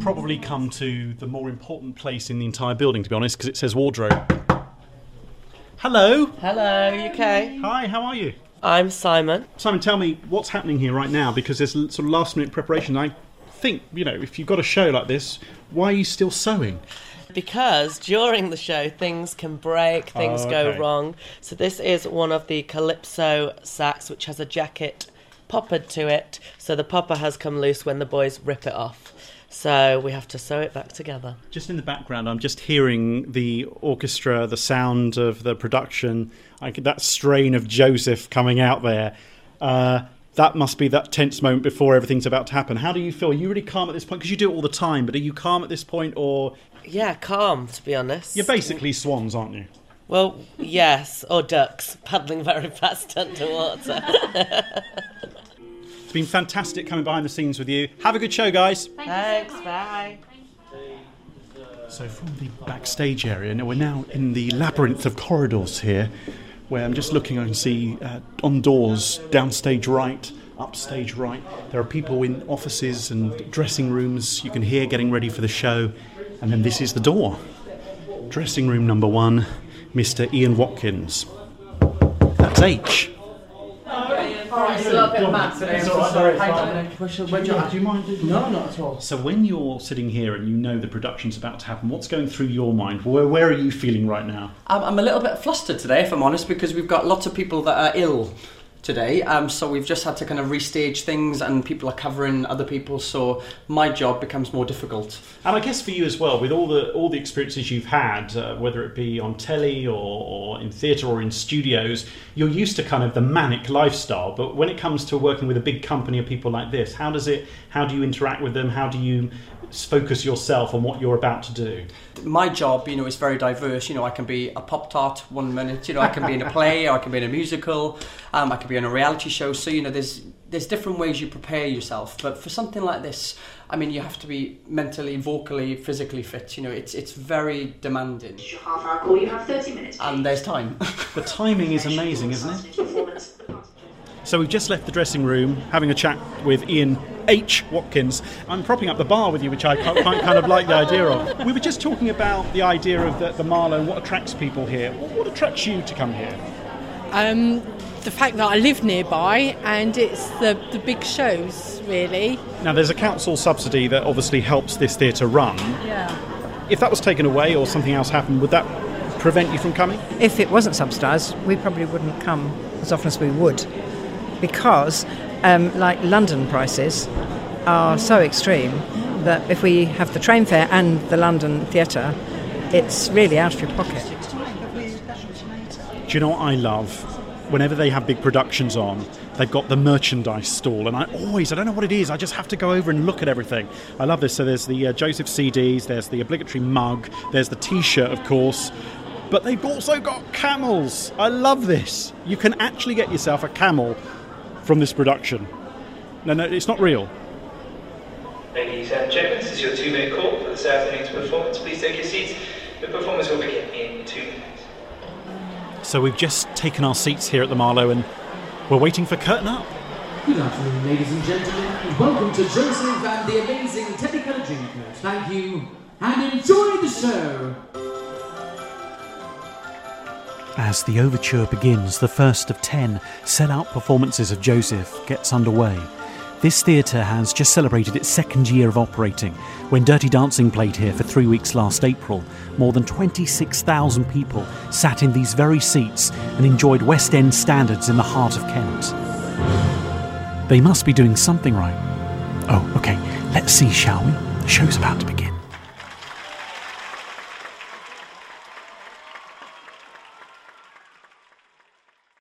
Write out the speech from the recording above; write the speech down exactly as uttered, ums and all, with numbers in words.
probably come to the more important place in the entire building, to be honest, because it says wardrobe. Hello. Hello, you okay? Hi, how are you? I'm Simon. Simon, tell me what's happening here right now, because there's sort of last minute preparation. I think, you know, if you've got a show like this, why are you still sewing? Because during the show things can break, things oh, okay. go wrong. So this is one of the Calypso sacks, which has a jacket poppered to it. So the popper has come loose when the boys rip it off. So we have to sew it back together. Just in the background, I'm just hearing the orchestra, the sound of the production, I could, that strain of Joseph coming out there. Uh, that must be that tense moment before everything's about to happen. How do you feel? Are you really calm at this point? Because you do it all the time, but are you calm at this point, or...? Yeah, calm, to be honest. You're basically swans, aren't you? Well, yes, or ducks, paddling very fast underwater. It's been fantastic coming behind the scenes with you. Have a good show, guys. Thanks, bye. So from the backstage area, now we're now in the labyrinth of corridors here, where I'm just looking, I can see uh, on doors, downstage right, upstage right. There are people in offices and dressing rooms you can hear getting ready for the show. And then this is the door. Dressing room number one, Mister Ian Watkins. That's H. It's a little bit mad today. I'm so sorry. Do you mind? No, not at all. So when you're sitting here and you know the production's about to happen, what's going through your mind? Where, where are you feeling right now? I'm, I'm a little bit flustered today, if I'm honest, because we've got lots of people that are ill today, um, so we've just had to kind of restage things, and people are covering other people, so my job becomes more difficult. And I guess for you as well, with all the all the experiences you've had, uh, whether it be on telly or, or in theatre or in studios, you're used to kind of the manic lifestyle, but when it comes to working with a big company of people like this, how does it, how do you interact with them, how do you focus yourself on what you're about to do? My job, you know, is very diverse. You know, I can be a Pop-Tart one minute, you know, I can be in a play, or I can be in a musical, um, I can be on a reality show. So, you know, there's there's different ways you prepare yourself. But for something like this, I mean, you have to be mentally, vocally, physically fit. You know, it's it's very demanding. Your half hour call, you have thirty minutes. Please. And there's time. The timing is amazing, isn't it? So we've just left the dressing room, having a chat with Ian H. Watkins. I'm propping up the bar with you, which I quite kind of like the idea of. We were just talking about the idea of the, the Marlow and what attracts people here. What, what attracts you to come here? Um, the fact that I live nearby, and it's the, the big shows, really. Now, there's a council subsidy that obviously helps this theatre run. Yeah. If that was taken away or something else happened, would that prevent you from coming? If it wasn't subsidised, we probably wouldn't come as often as we would. Because, um, like London prices are so extreme that if we have the train fare and the London theatre, it's really out of your pocket. Do you know what I love? Whenever they have big productions on, they've got the merchandise stall, and I always, I don't know what it is, I just have to go over and look at everything. I love this. So there's the uh, Joseph C Ds, there's the obligatory mug, there's the T-shirt, of course, but they've also got camels. I love this. You can actually get yourself a camel from this production. No, no, it's not real. Ladies and gentlemen, this is your two-minute call for this afternoon's performance. Please take your seats. The performance will begin in two minutes. So we've just taken our seats here at the Marlow and we're waiting for curtain up. Good afternoon, ladies and gentlemen, and welcome to Joseph and the Amazing Technicolor Dreamcoat. Thank you, and enjoy the show! As the overture begins, the first of ten sell-out performances of Joseph gets underway. This theatre has just celebrated its second year of operating. When Dirty Dancing played here for three weeks last April, more than twenty-six thousand people sat in these very seats and enjoyed West End standards in the heart of Kent. They must be doing something right. Oh, OK, let's see, shall we? The show's about to begin.